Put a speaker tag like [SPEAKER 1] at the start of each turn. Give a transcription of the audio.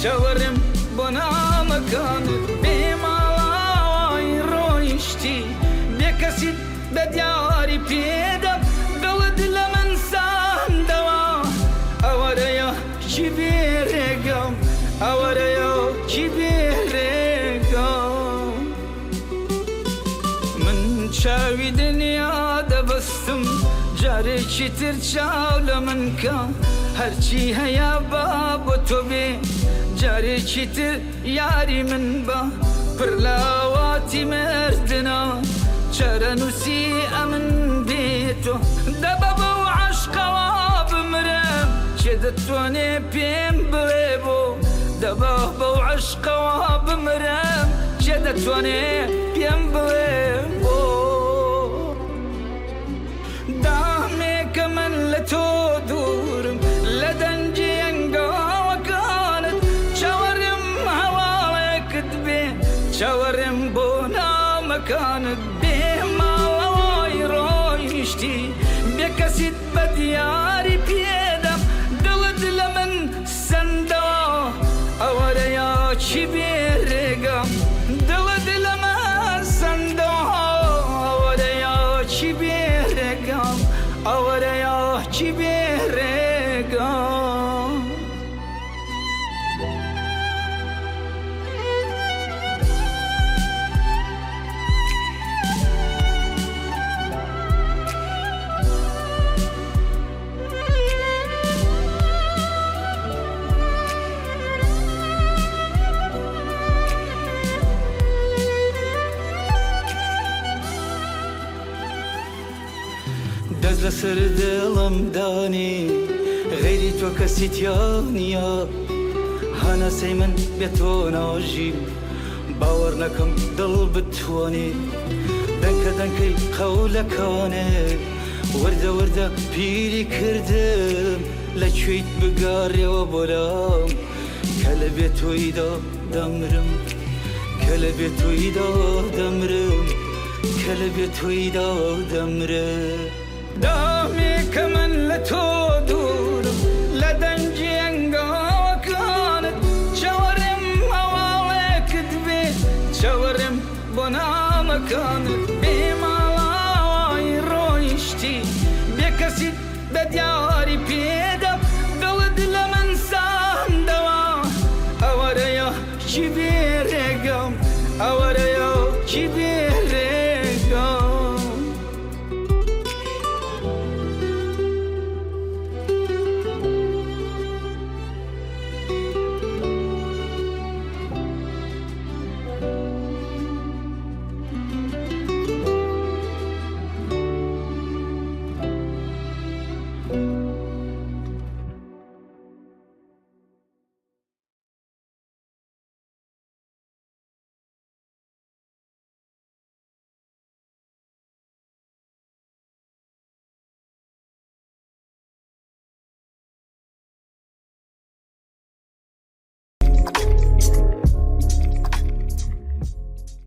[SPEAKER 1] چاوەڕێم بۆ نامەکانت بێماڵاوای ڕۆیشتی بێکەسیت بە دیاری پێدە دڵت لە من ساندەوە ئەوەرەیە چی بێرێگەم ئەوەرەیە چی بێرێگەم من چاوی دنیا دەبەستم جارێکی تر چاو لە من کە هەرچی هەیە با بۆ تۆ بێ جارێکی تر یاری من بە پڕ لاواتی مردنا چارە نووسی ئەمن بێتۆ دەبە بەو عەشقەوە بمرم چێ دەتوانێ پێم بڵێ بۆ دەبە بەو عەشقەوە بمرم چێ دەتوانێ پێم بڵێ بۆ دامێکە من لە تۆ دوورم لە دەنجی ئەنگاوەکانت چاوەڕێم هەواڵێکت بێ چاوەڕێم بۆ نامەکانت بێ ماڵەوەی ڕۆیشتی بێکەسیت بە دیاری پێدە دڵت لە من سەندەوە ئەوەرەیە چی بێرێگەم دڵت لە من سەندەوە ئەوەرەیە چی بێرێگەم ئەوەرەیە چی بێرێگەم دەست لەسەر دڵم دانی غەیری تۆ کەسی تیا نییە هەناسەی من بێ تۆ ناژیم باوەڕ نەکەم دڵ بتوانێ دەنکە دەنکەی قەولەکانێ وردە وردە پیری کردم لەکوێیت بگاڕێەوە بۆلام کە لە بێ تۆیدا دەمرم کە لە بێ تۆیدا دەمرم کە لە بێ تۆیدا دەمرم دامێکە من لە تۆ